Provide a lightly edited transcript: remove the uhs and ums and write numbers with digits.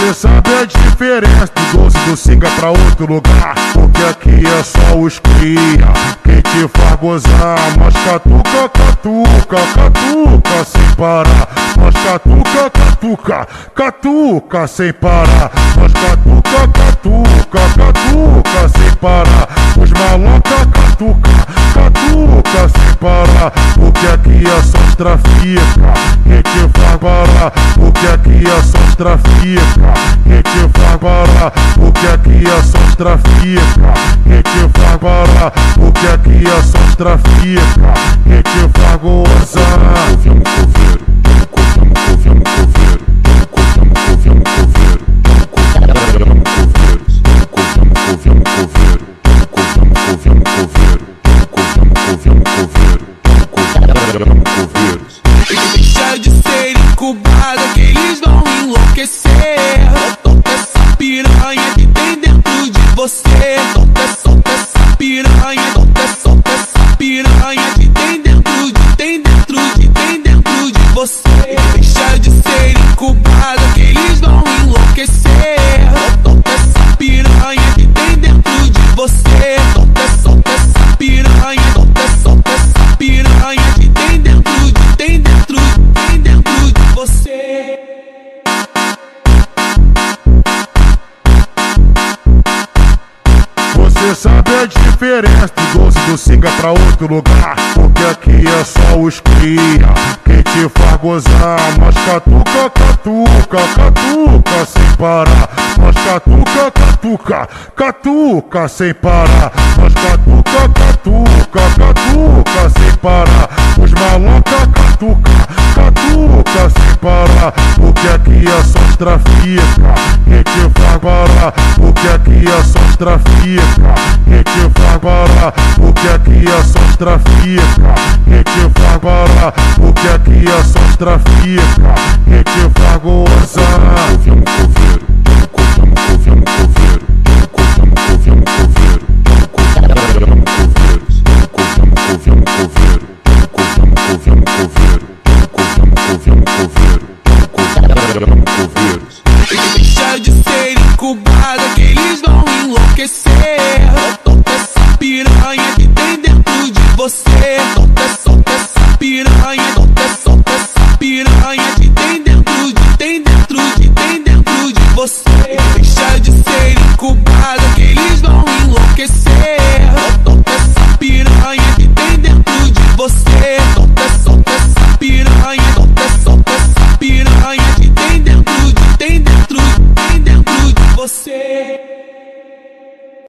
Você sabe a diferença do doce do Singa pra outro lugar, porque aqui é só os cria quem te faz gozar. Mas catuca, catuca, catuca sem parar. Mas catuca, catuca, catuca sem parar. Mas catuca, catuca, catuca sem parar. Os maloca, catuca, catuca sem parar. Porque aqui é só os trafica quem te faz parar. Porque aqui é só os trafica quem te faz parar. Porque aqui é só os trafica quem te faz parar. Porque aqui é só os trafica quem te faz gozar. Vamos coveiro, vamos coveiro, vamos coveiro, vamos coveiro, vamos coveiro, vamos coveiro, vamos coveiro, vamos coveiro. Deixa de ser incubado que eles vão enlouquecer. Solta essa piranha que tem dentro de você. Solta essa piranha, solta essa piranha que tem dentro de você. Deixa de ser incubado que eles vão enlouquecer. Solta essa piranha que tem dentro de você. Solta essa piranha, solta essa piranha que tem dentro de você. Você sabe a diferença do doce do Singa pra outro lugar, porque aqui é só os cria quem te faz gozar. Mas catuca, catuca, catuca sem parar. Mas catuca, catuca, catuca sem parar. Mas catuca, catuca, catuca sem parar. Os maloca, catuca, catuca sem parar. Porque aqui é só os trafica quem te faz parar. Porque aqui é só os trafica quem te faz parar. Porque aqui é só os trafica quem te faz parar. Porque aqui é só os trafica quem te faz gozar. Vamos coveiro, vamos coveiro, vamos coveiro, vamos coveiro, vamos coveiro, vamos coveiro, vamos coveiro, vamos coveiro. Deixa de ser incubado que eles vão enlouquecer. Solta essa piranha que tem dentro de você. Solta essa piranha, solta essa piranha que tem dentro de você. Deixa de ser incubado que eles vão enlouquecer. Solta essa piranha que tem dentro de você. Solta essa piranha, solta essa piranha que tem dentro de você.